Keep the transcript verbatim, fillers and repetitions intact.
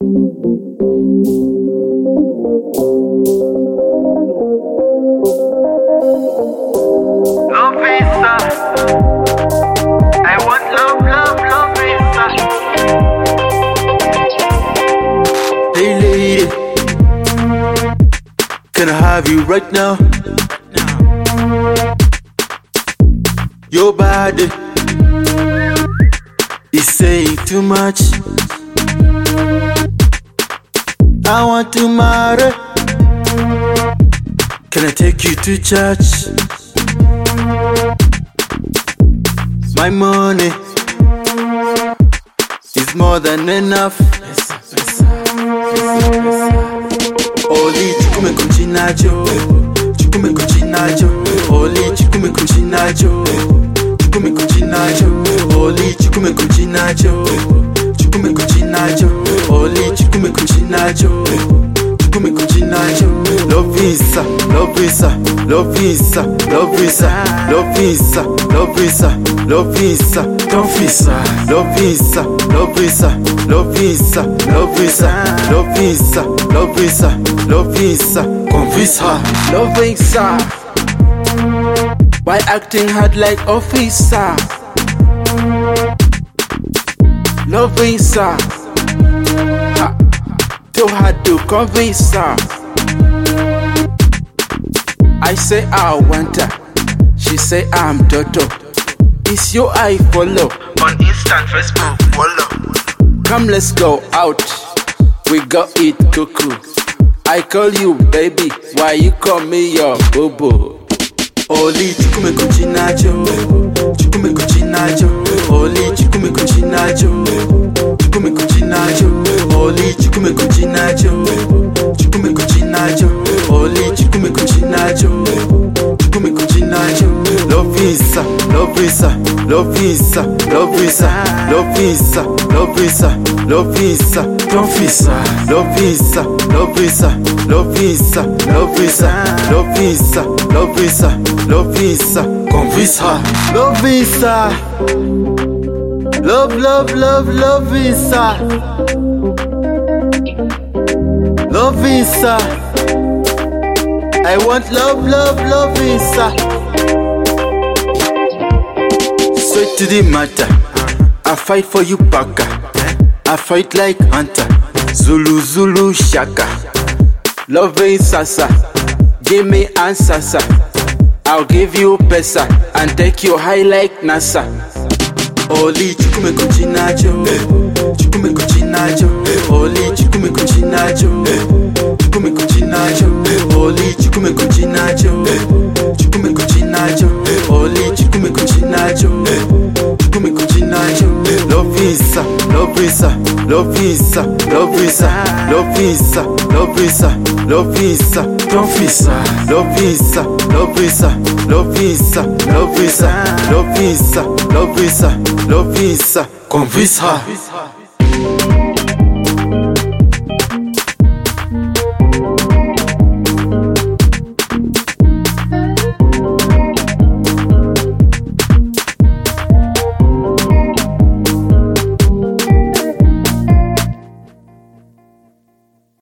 Lovisa, I want love, love, Lovisa. Hey lady, can I have you right now? Your body is saying too much. I want to marry. Can I take you to church? My money is more than enough. Oli chikume kuchinacho, chikume kuchinacho. Oli chikume kuchinacho, chikume kuchinacho. Oli chikume kuchinacho, chikume kuchinacho. Oli chikume kuchinacho, chikume kuchinacho. Lovisa, Lovisa, Lovisa, Lovisa, Lovisa, Lovisa, Lovisa, Lovisa, Lovisa, Lovisa, Lovisa, Lovisa, Lovisa, Lovisa, Lovisa, Lovisa, Lovisa. Why acting hard like officer? Lovisa, ha, too hard to convince her. I say I want her, she say I'm Toto. It's you I follow On Insta, Facebook, follow. Come let's go out, we go eat cuckoo. I call you baby, why you call me your boo-boo? Oli chikume kuchinacho, chikume kuchinacho. Oli chikume kuchinacho, chikume kuchinacho. Oli chikume kuchinacho, chikume kuchinacho. Oli chikume kuchinacho, chikume kuchinacho. Lovisa, Lovisa, Lovisa, Lovisa, Lovisa, Lovisa, Lovisa, Lovisa, Lovisa, Lovisa, Lovisa, Lovisa, Lovisa, Lovisa, Lovisa, Lovisa, Lovisa, love, love, love, Lovisa, Lovisa, I want love, love, Lovisa. Straight to the matter, I fight for you, Baka. I fight like hunter, Zulu, Zulu, Shaka. Lovisa, give me answers, I'll give you pesa and take you high like NASA. Oli chikume kuchinacho, chikume kuchinacho. Oli chikume kuchinacho, chikume kuchinacho. Oli chikume kuchinacho, chikume kuchinacho. Oli chikume kuchinacho, chikume kuchinacho. Lovisa, Lovisa, Lovisa, Lovisa, Lovisa, Lovisa, Lovisa, Lovisa, Lovisa, Lovisa, Lovisa, Lovisa, Lovisa, Lovisa, Lovisa, Lovisa, Lovisa.